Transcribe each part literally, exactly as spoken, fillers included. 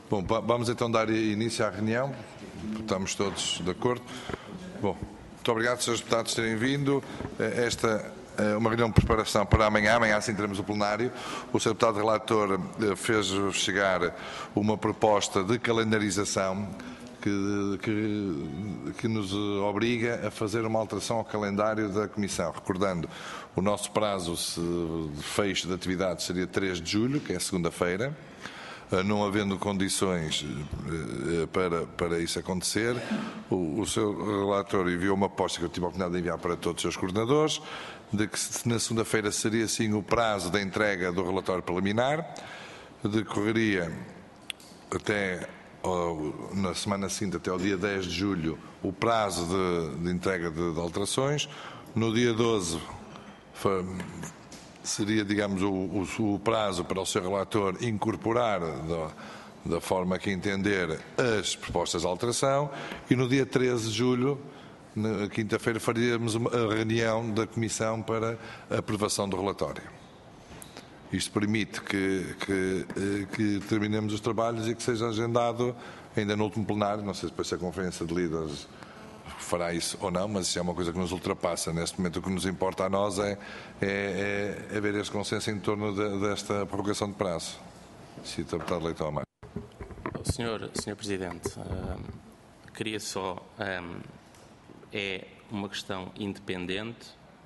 Bom, vamos então dar início à reunião. Estamos todos de acordo. Bom, muito obrigado, senhores deputados, por terem vindo. Esta é uma reunião de preparação para amanhã. Amanhã, assim, teremos o plenário. O senhor deputado relator fez chegar uma proposta de calendarização que, que, que nos obriga a fazer uma alteração ao calendário da Comissão. Recordando, o nosso prazo de fecho de atividades seria três de julho, que é segunda-feira. Não havendo condições para, para isso acontecer, o, o seu relator enviou uma aposta que eu tive a oportunidade de enviar para todos os seus coordenadores, de que na segunda-feira seria sim o prazo da entrega do relatório preliminar, decorreria até na semana seguinte, até ao dia dez de julho, o prazo de, de entrega de, de alterações. No dia doze foi, seria, digamos, o, o, o prazo para o seu relator incorporar da, da forma que entender as propostas de alteração, e no dia treze de julho, na quinta-feira, faríamos uma, a reunião da Comissão para a aprovação do relatório. Isto permite que, que, que terminemos os trabalhos e que seja agendado ainda no último plenário. Não sei depois se a Conferência de Líderes fará isso ou não, mas isso é uma coisa que nos ultrapassa. Neste momento o que nos importa a nós é, é, é haver este consenso em torno de, desta prorrogação de prazo. Cita o deputado Leitão Amaro. Senhor, senhor Presidente, um, queria só... Um, é uma questão independente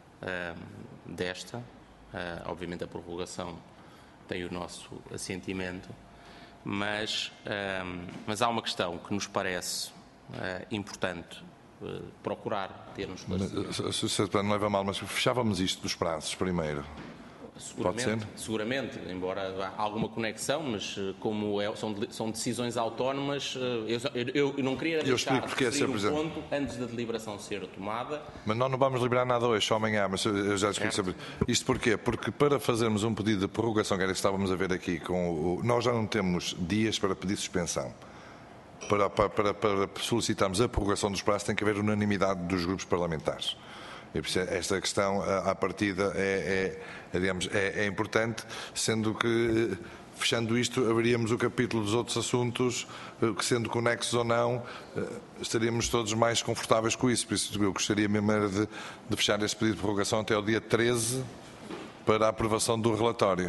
um, desta. Uh, obviamente a prorrogação tem o nosso assentimento, mas, um, mas há uma questão que nos parece uh, importante uh, procurar ter nos esclarecimentos. Se não leva mal, mas fechávamos isto dos prazos primeiro. Seguramente, Pode ser? seguramente, embora há alguma conexão, mas como é, são, são decisões autónomas, eu, eu, eu não queria eu deixar de porque referir um ponto antes da deliberação ser tomada. Mas nós não vamos liberar nada hoje, só amanhã, mas eu já discuti sobre isto. Porquê? Porque para fazermos um pedido de prorrogação, que era que estávamos a ver aqui, com o, nós já não temos dias para pedir suspensão. Para, para, para, para solicitarmos a prorrogação dos prazos tem que haver unanimidade dos grupos parlamentares. Esta questão, à partida, é, é, digamos, é, é importante, sendo que, fechando isto, abriríamos o capítulo dos outros assuntos, que, sendo conexos ou não, estaríamos todos mais confortáveis com isso. Por isso, eu gostaria mesmo de, de fechar este pedido de prorrogação até ao dia treze para a aprovação do relatório.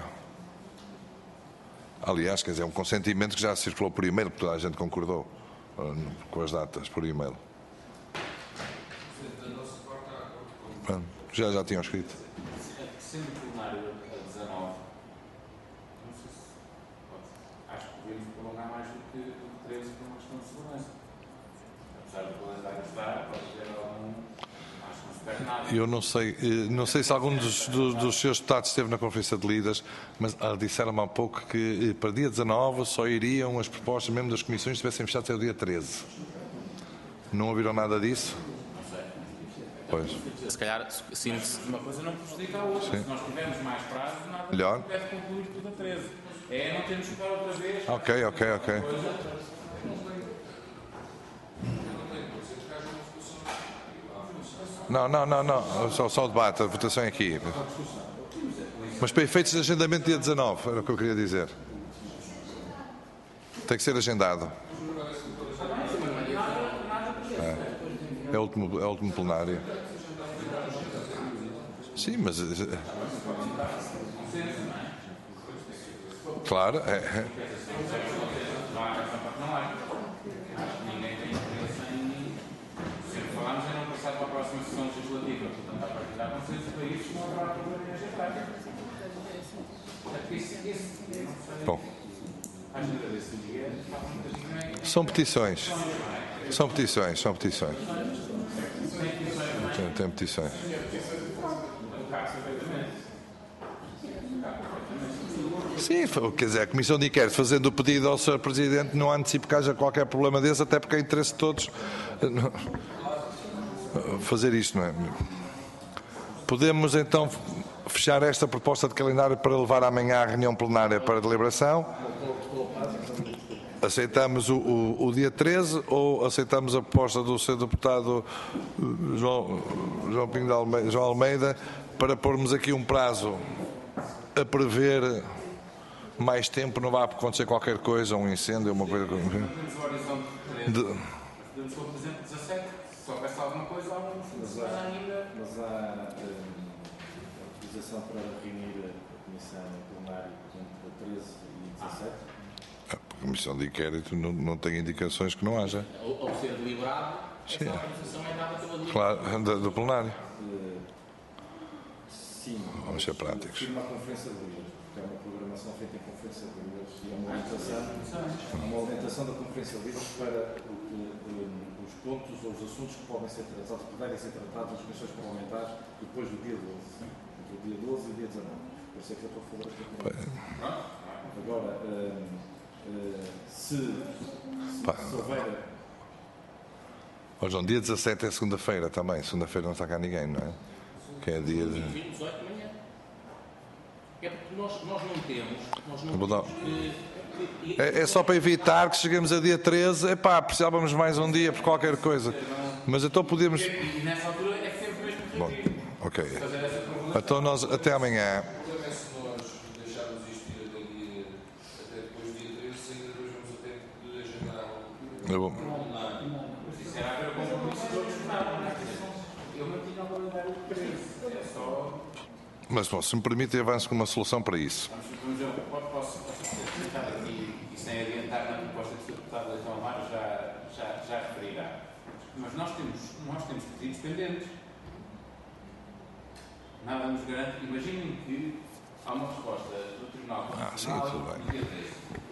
Aliás, quer dizer, é um consentimento que já circulou por e-mail, porque toda a gente concordou com as datas por e-mail. Já, já tinham escrito. Sendo o plenário a dezanove, não sei se pode, acho que podemos prolongar mais do que o treze por uma questão de segurança. Apesar do calendário estar, pode ter algum. Acho que não se perde nada. Eu não sei, não sei se algum dos, dos, dos seus deputados esteve na Conferência de Líderes, mas disseram-me há pouco que para dia dezanove só iriam as propostas, mesmo das comissões, se tivessem fechado até o dia treze. Não ouviram nada disso? Pois. Se calhar, sinto-se... Uma coisa não prejudica a outra. Sim. Se nós tivermos mais prazo, nada Melhor. deve concluir tudo a treze. É não termos que ficar outra vez. Ok, ok, ok. Não, não, não, não. Só, só o debate, a votação é aqui. Mas para efeitos de agendamento dia dezanove, era o que eu queria dizer. Tem que ser agendado. É o último, é o último plenário. Sim, mas... Claro, é... é. Ninguém tem interesse em... Sempre falámos em não passar para a próxima sessão legislativa. Portanto, a partir da consenso para isso, não haverá problema em ajeitar. Bom. São petições. São petições, são petições. Tem, tem petições. Sim, quer dizer, a Comissão de Inquérito, fazendo o pedido ao senhor Presidente, não antecipo que haja qualquer problema desse, até porque é interesse de todos fazer isto, não é? Podemos então fechar esta proposta de calendário para levar amanhã à reunião plenária para deliberação. Aceitamos o, o, o dia treze ou aceitamos a proposta do senhor deputado João, João Pinho de Almeida, João Almeida, para pormos aqui um prazo a prever mais tempo, não vai acontecer qualquer coisa, um incêndio, uma coisa... Temos o horizonte de De... podemos pôr, por exemplo, dezassete. Se houvesse alguma coisa, há um fim de semana ainda. Mas há um, autorização para reunir a comissão plenária, portanto, a treze e dezassete? A comissão de inquérito não, não tem indicações que não haja. Ao, ao ser deliberado, essa Sim. autorização é dada pela deliberação. Claro, do, do plenário. Uh, sim. Vamos ser práticos. Sim, uma conferência de líderes, porque é uma programação feita em conferência de líderes e é uma orientação, é uma orientação da conferência de líderes para o que, um, os pontos ou os assuntos que podem ser tratados, puderem ser tratados nas comissões parlamentares depois do dia doze. Entre o dia doze e o dia dezanove. Por isso é que eu estou a falar esta programação. Agora, um, uh, se, se, se houver... Ó João, dia dezassete é segunda-feira também. Segunda-feira não está cá ninguém, não é? Que é dia de... dezoito de manhã. É porque nós, nós não temos. Nós não Vou dar- temos que, que- É, é só para evitar que cheguemos a dia treze. Epá, precisávamos mais um dia por qualquer coisa. Mas então podemos... E nessa altura é sempre mesmo Bom, positivo. ok. Fazer essa programação. Então nós, até amanhã... O problema é se nós deixarmos isto ir daqui até depois do dia treze, ainda depois vamos a tempo de agendar o Eu vou... Mas isso era a ver com o compromisso de outros, não é? Eu mantinha o calendário de treze. É só. Mas, bom, se me permite, avanço com uma solução para isso. Vamos, vamos ver, posso, posso, posso tentar aqui, e sem adiantar na proposta que o deputado Leitão Amaro já, já, já referirá. Mas nós temos, nós temos pedidos pendentes. Nada nos garante. Imaginem que há uma resposta do Tribunal Ah, sim, Constitucional tudo bem. no dia treze.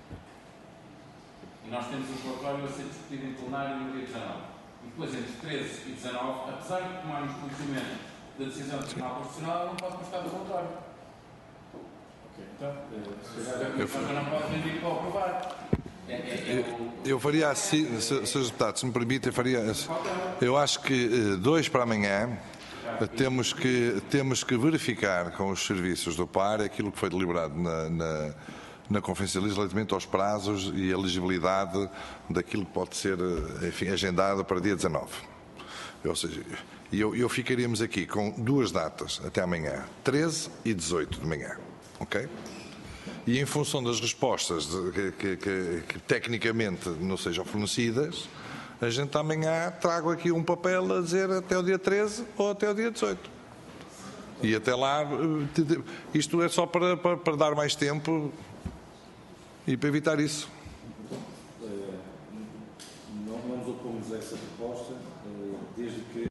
E nós temos um relatório a ser discutido em plenário no dia dezanove. E depois, entre treze e dezanove, apesar de tomarmos conhecimento da decisão do Tribunal Constitucional, ela não pode constar do relatório. Ok, então, uh, se A calhar... Comissão não pode vir para aprovar. É, é, é o... Eu faria assim, se, se, deputado, se me permite, eu faria... Eu acho que dois para amanhã temos que, temos que verificar com os serviços do P A R aquilo que foi deliberado na, na, na Conferência de Líderes relativamente aos prazos e a elegibilidade daquilo que pode ser, enfim, agendado para dia dezanove. Ou seja, eu, eu ficaríamos aqui com duas datas até amanhã, treze e dezoito de manhã, ok? E em função das respostas de, que, que, que, que tecnicamente não sejam fornecidas, a gente amanhã trago aqui um papel a dizer até o dia treze ou até o dia dezoito. E até lá, isto é só para, para, para dar mais tempo e para evitar isso. Uh, não, não nos opomos a essa proposta, uh, desde que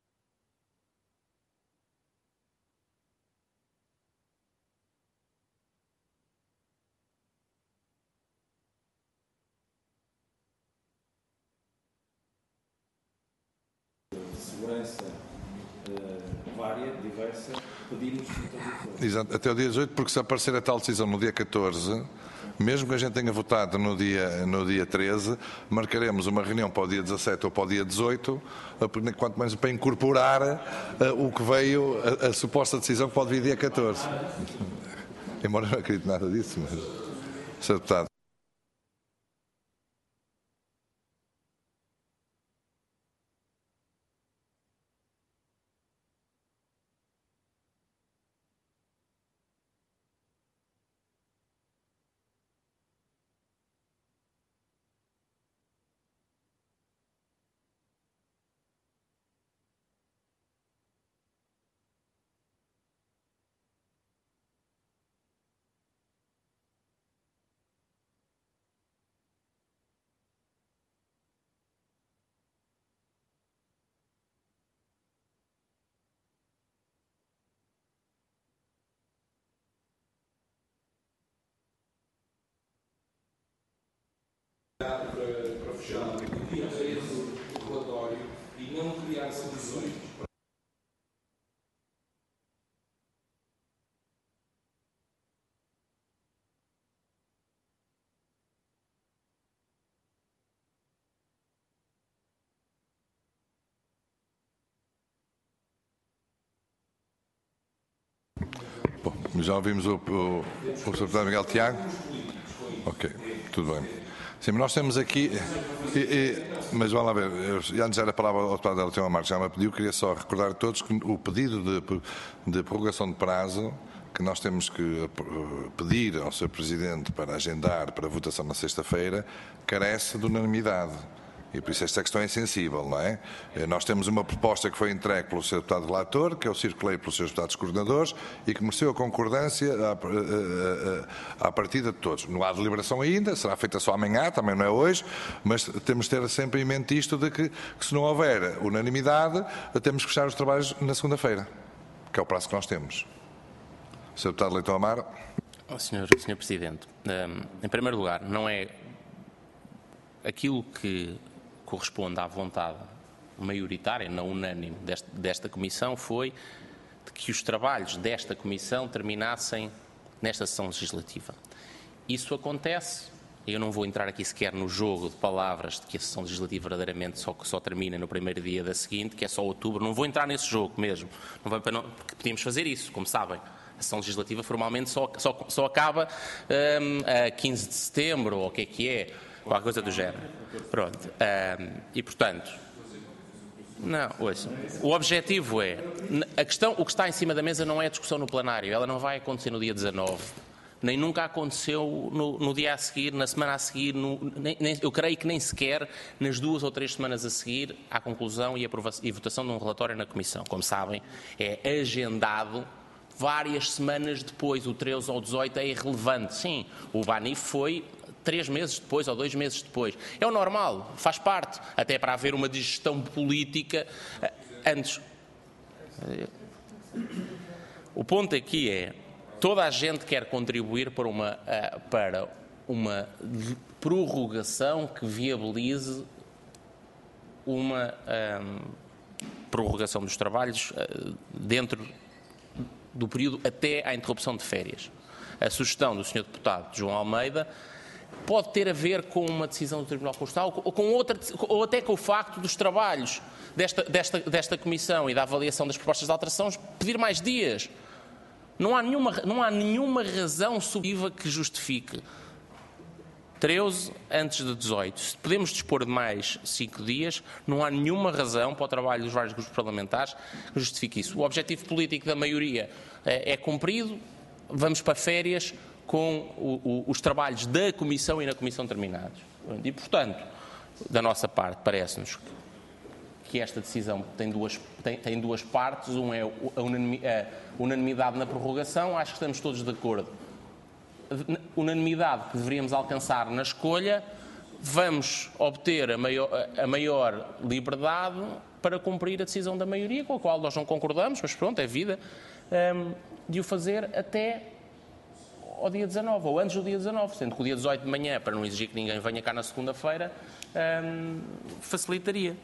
de segurança uh, vária, diversa, pedimos então, Exato, até o dia dezoito, porque se aparecer a tal decisão no dia catorze, mesmo que a gente tenha votado no dia, no dia treze, marcaremos uma reunião para o dia dezassete ou para o dia dezoito, quanto menos para incorporar uh, o que veio, a, a suposta decisão que pode vir dia catorze. Embora eu não acredite nada disso, mas... senhor Deputado. para, para fechar o dia treze o relatório e não criar soluções. Bom, já ouvimos o, o, o senhor Deputado Miguel Tiago? Ok, tudo bem. Sim, mas nós temos aqui... E, e, mas vamos lá ver, eu, antes era a palavra ao deputado Leitão Amaro, já me pediu, queria só recordar a todos que o pedido de, de prorrogação de prazo, que que nós temos que pedir ao senhor Presidente para agendar para votação na sexta-feira carece de unanimidade. E por isso esta questão é sensível, não é? Nós temos uma proposta que foi entregue pelo senhor Deputado Relator, que eu circulei pelos senhores Deputados Coordenadores e que mereceu a concordância à, à, à partida de todos. Não há deliberação ainda, será feita só amanhã, também não é hoje, mas temos de ter sempre em mente isto de que, que se não houver unanimidade, temos que fechar os trabalhos na segunda-feira, que é o prazo que nós temos. senhor Deputado Leitão Amaro. Oh, senhor, senhor Presidente, um, em primeiro lugar, não é aquilo que corresponde à vontade maioritária, não unânime, desta, desta Comissão foi de que os trabalhos desta Comissão terminassem nesta sessão legislativa. Isso acontece, eu não vou entrar aqui sequer no jogo de palavras de que a sessão legislativa verdadeiramente só, só termina no primeiro dia da seguinte, que é só outubro, não vou entrar nesse jogo mesmo, não vai, não, porque podíamos fazer isso, como sabem. A sessão legislativa formalmente só, só, só acaba um, a quinze de setembro, ou o que é que é, qualquer coisa do género. Pronto. Um, e, portanto, não, ouçam. O objetivo é, a questão, o que está em cima da mesa não é a discussão no plenário, ela não vai acontecer no dia dezanove, nem nunca aconteceu no, no dia a seguir, na semana a seguir, no, nem, nem, eu creio que nem sequer nas duas ou três semanas a seguir à conclusão e, aprovação, e votação de um relatório na Comissão. Como sabem, é agendado várias semanas depois, o treze ou dezoito é irrelevante. Sim, o Banif foi três meses depois ou dois meses depois. É o normal, faz parte, até para haver uma digestão política antes. O ponto aqui é, toda a gente quer contribuir para uma, para uma prorrogação que viabilize uma um, prorrogação dos trabalhos uh, dentro do período até à interrupção de férias. A sugestão do senhor Deputado João Almeida pode ter a ver com uma decisão do Tribunal Constitucional ou, com outra, ou até com o facto dos trabalhos desta, desta, desta Comissão e da avaliação das propostas de alteração pedir mais dias. Não há nenhuma, não há nenhuma razão subjetiva que justifique treze antes de dezoito. Se podemos dispor de mais cinco dias, não há nenhuma razão para o trabalho dos vários grupos parlamentares que justifique isso. O objetivo político da maioria é, é cumprido, vamos para férias com o, o, os trabalhos da Comissão e na Comissão terminados. E, portanto, da nossa parte, parece-nos que esta decisão tem duas, tem, tem duas partes. Um é a unanimidade na prorrogação, acho que estamos todos de acordo. Unanimidade que deveríamos alcançar na escolha, vamos obter a maior, a maior liberdade para cumprir a decisão da maioria, com a qual nós não concordamos, mas pronto, é vida, um, de o fazer até ao dia dezanove, ou antes do dia dezanove, sendo que o dia dezoito de manhã, para não exigir que ninguém venha cá na segunda-feira, um, facilitaria.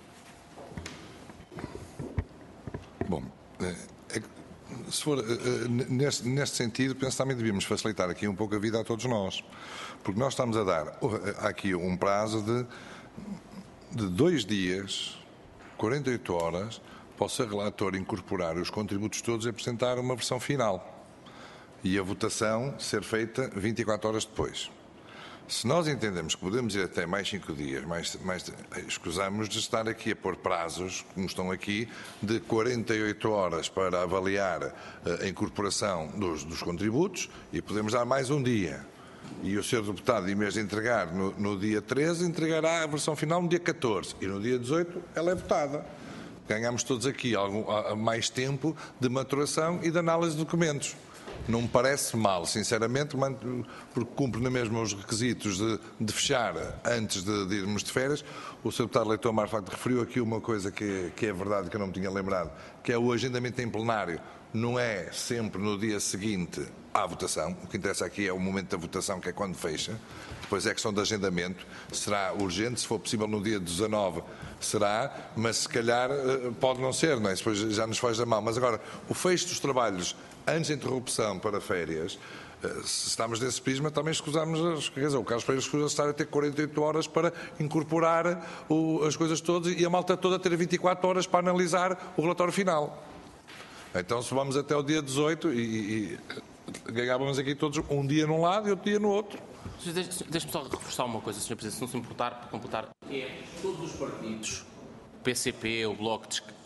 Bom, é, se for neste, neste sentido, penso que também devíamos facilitar aqui um pouco a vida a todos nós, porque nós estamos a dar aqui um prazo de, de dois dias, quarenta e oito horas, para o seu relator incorporar os contributos todos e apresentar uma versão final. E a votação ser feita vinte e quatro horas depois. Se nós entendemos que podemos ir até mais cinco dias, mais, mais, escusamos de estar aqui a pôr prazos, como estão aqui, de quarenta e oito horas para avaliar a incorporação dos, dos contributos e podemos dar mais um dia. E o senhor Deputado, em vez de entregar no, no dia treze, entregará a versão final no dia catorze e no dia dezoito ela é votada. Ganhamos todos aqui algum, mais tempo de maturação e de análise de documentos. Não me parece mal, sinceramente, porque cumpre na mesma os requisitos de, de fechar antes de, de irmos de férias. O senhor Deputado Leitão Amaro, de facto, referiu aqui uma coisa que, que é verdade, que eu não me tinha lembrado, que é o agendamento em plenário. Não é sempre no dia seguinte à votação. O que interessa aqui é o momento da votação, que é quando fecha. Depois é questão de agendamento. Será urgente, se for possível no dia dezanove, será, mas se calhar pode não ser, não é? Depois já nos faz a mão. Mas agora, o fecho dos trabalhos antes da interrupção para férias, se estamos nesse prisma, também escusamos, quer dizer, o Carlos Pereira escusa estar a ter quarenta e oito horas para incorporar o, as coisas todas e a malta toda ter vinte e quatro horas para analisar o relatório final. Então, se vamos até o dia dezoito e, e ganhávamos aqui todos um dia num lado e outro dia no outro. Deixe-me só reforçar uma coisa, senhor Presidente, se não se importar, para completar. É, todos os partidos, o P C P, o Bloco de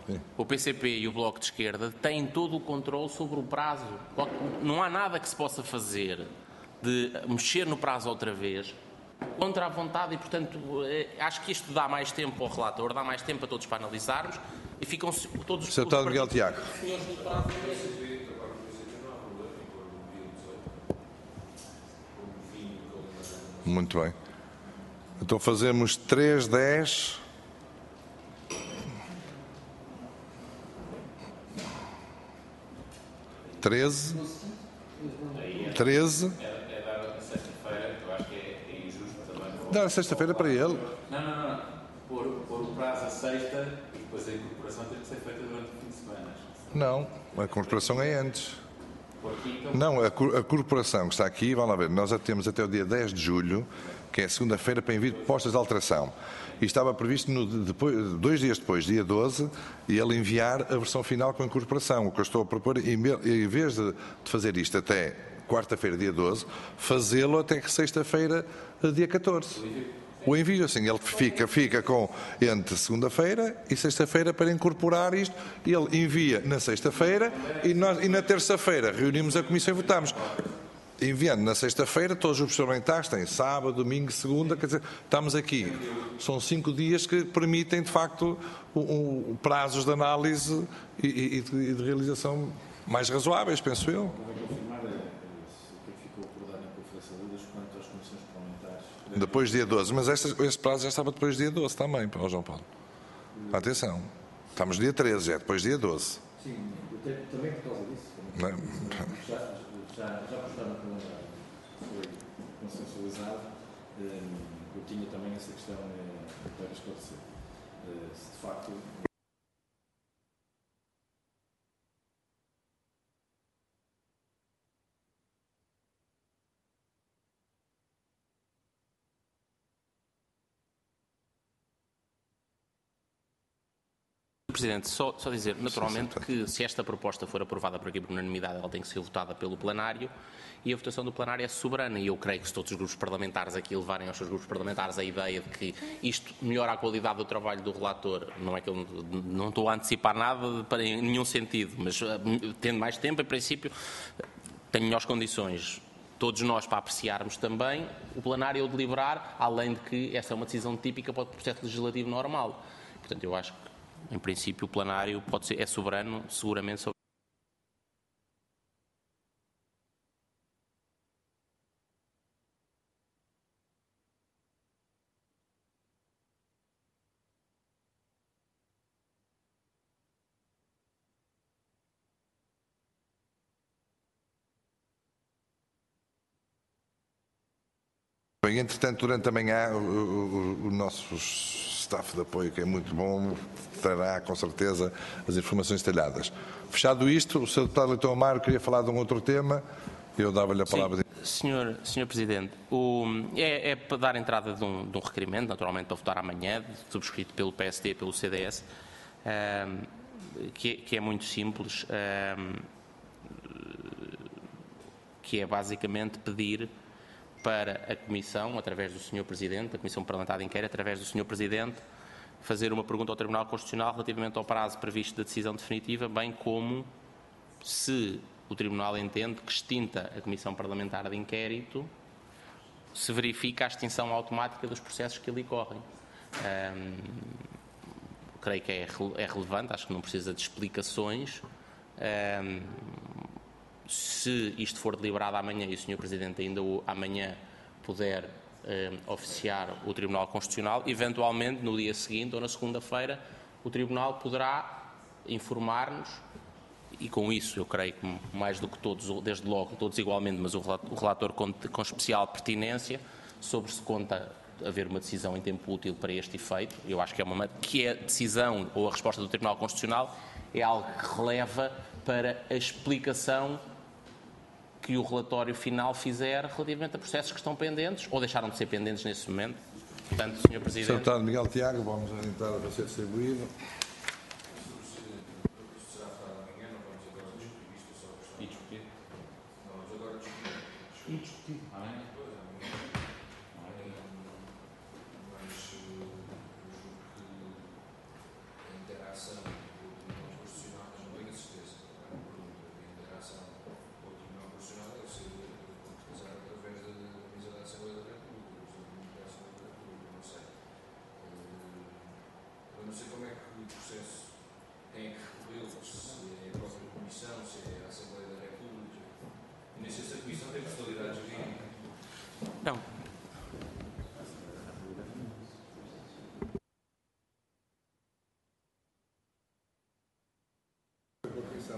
Sim. o P C P e o Bloco de Esquerda têm todo o controle sobre o prazo. Não há nada que se possa fazer de mexer no prazo outra vez contra a vontade e, portanto, acho que isto dá mais tempo ao relator, dá mais tempo a todos para analisarmos e ficam todos os... senhor Deputado Miguel Tiago. Muito bem. Então fazemos três, dez... treze... treze... É dar na sexta-feira, eu acho que é injusto também. Dar a sexta-feira para ele. Não, não, não. Pôr, pôr o prazo a sexta e depois a incorporação tem que ser feita durante o fim de semana. Não, a corporação é antes. Por quinta, Não, a, cor- a corporação que está aqui, vamos lá ver, nós já temos até o dia dez de julho, que é segunda-feira, para envio de propostas de alteração. E estava previsto no, depois, dois dias depois, dia doze, e ele enviar a versão final com a incorporação. O que eu estou a propor, em me- em vez de, de fazer isto até quarta-feira, dia doze, fazê-lo até que sexta-feira, dia catorze. O envio, assim, ele fica, fica com entre segunda-feira e sexta-feira para incorporar isto. Ele envia na sexta-feira e, nós, e na terça-feira reunimos a comissão e votamos. Enviando na sexta-feira, todos os grupos parlamentares têm sábado, domingo, segunda, quer dizer, estamos aqui. São cinco dias que permitem, de facto, um, um, prazos de análise e, e, e de, e de realização mais razoáveis, penso eu. Convém confirmar eh, se o que ficou acordado em Conferência de Líderes quanto às comissões parlamentares. Depois dia doze, mas este, este prazo já estava depois dia doze também, para o João Paulo. Atenção, estamos dia treze, já é depois dia doze. Sim, eu tenho, também por causa disso. Não é? Já, já, já postaram no calendário, foi consensualizado. eh, Eu tinha também essa questão eh, para esclarecer. Eh, Se de facto. Presidente, só, só dizer, naturalmente, que se esta proposta for aprovada por aqui por unanimidade, ela tem que ser votada pelo plenário e a votação do plenário é soberana. E eu creio que se todos os grupos parlamentares aqui levarem aos seus grupos parlamentares a ideia de que isto melhora a qualidade do trabalho do relator, não é que eu não estou a antecipar nada para, em nenhum sentido, mas tendo mais tempo, em princípio, tem melhores condições. Todos nós para apreciarmos também, o plenário ao deliberar, além de que essa é uma decisão típica para o processo legislativo normal. Portanto, eu acho que, em princípio, o plenário pode ser, é soberano, seguramente, sobre... Bem, entretanto, durante a manhã, o, o, o nosso staff de apoio, que é muito bom, terá com certeza as informações detalhadas. Fechado isto, o senhor Deputado Leitão Amaro queria falar de um outro tema, eu dava-lhe a palavra. Sim, senhor, senhor Presidente, o, é, é para dar entrada de um, de um requerimento, naturalmente para votar amanhã, subscrito pelo P S D e pelo C D S, um, que, que é muito simples, um, que é basicamente pedir para a Comissão, através do senhor Presidente, a Comissão Parlamentar de Inquérito, através do senhor Presidente, fazer uma pergunta ao Tribunal Constitucional relativamente ao prazo previsto da decisão definitiva, bem como se o Tribunal entende que, extinta a Comissão Parlamentar de Inquérito, se verifica a extinção automática dos processos que ali correm. Hum, creio que é, é relevante, acho que não precisa de explicações. Hum, se isto for deliberado amanhã e o senhor Presidente ainda amanhã puder hum, oficiar o Tribunal Constitucional, eventualmente no dia seguinte ou na segunda-feira o Tribunal poderá informar-nos. E com isso, eu creio que mais do que todos, desde logo, todos igualmente, mas o relator com, com especial pertinência, sobre se conta haver uma decisão em tempo útil para este efeito. Eu acho que é uma que a decisão ou a resposta do Tribunal Constitucional é algo que releva para a explicação que o relatório final fizer relativamente a processos que estão pendentes ou deixaram de ser pendentes nesse momento. Portanto, senhor Presidente... senhor Deputado Miguel Tiago, vamos adiantar para ser distribuído. e discutir. Não, mas agora discutir. E discutir. Amanhã? Mas eu julgo que a interação com o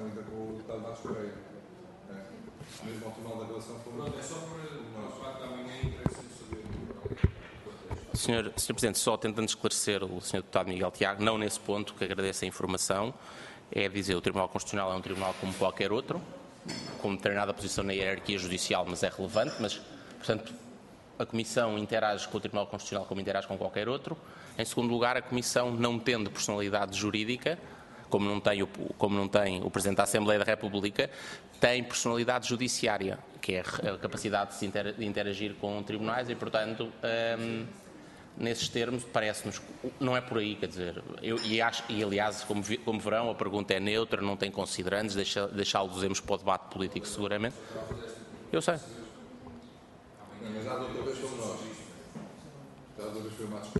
ainda com o deputado Vasco Correia. É. Mesmo ao final da relação com Pronto, é só para o facto da manhã interessa-me saber o senhor, senhor Presidente, só tentando esclarecer o senhor Deputado Miguel Tiago, não nesse ponto, que agradeço a informação, é dizer que o Tribunal Constitucional é um tribunal como qualquer outro, com determinada posição na hierarquia judicial, mas é relevante, mas, portanto, a Comissão interage com o Tribunal Constitucional como interage com qualquer outro. Em segundo lugar, a Comissão, não tendo personalidade jurídica, como não tem o, como não tem o Presidente da Assembleia da República, tem personalidade judiciária, que é a capacidade de, se inter, de interagir com tribunais e, portanto, hum, nesses termos, parece-nos, não é por aí, quer dizer, eu, e, acho, e aliás, como, vi, como verão, a pergunta é neutra, não tem considerantes, deixa, deixá-lo dizemos para o debate político seguramente. Eu sei. Mas já da outra vez fomos nós. Já da outra vez foi mais.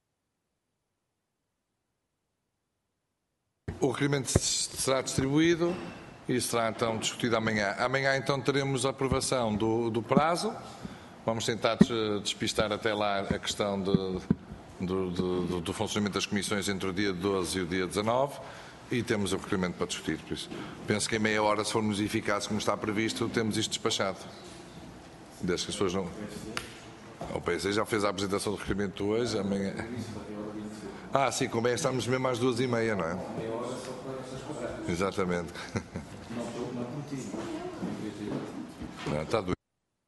O requerimento será distribuído e será então discutido amanhã. Amanhã então teremos a aprovação do, do prazo. Vamos tentar despistar até lá a questão de, do, do, do funcionamento das comissões entre o dia doze e o dia dezanove e temos o requerimento para discutir. Por isso, penso que em meia hora, se formos eficazes como está previsto, temos isto despachado. Desde que as pessoas não... O P S já fez a apresentação do requerimento hoje, amanhã... Ah, sim, convém estarmos mesmo às duas e meia, não é? Exatamente. Não, está doido.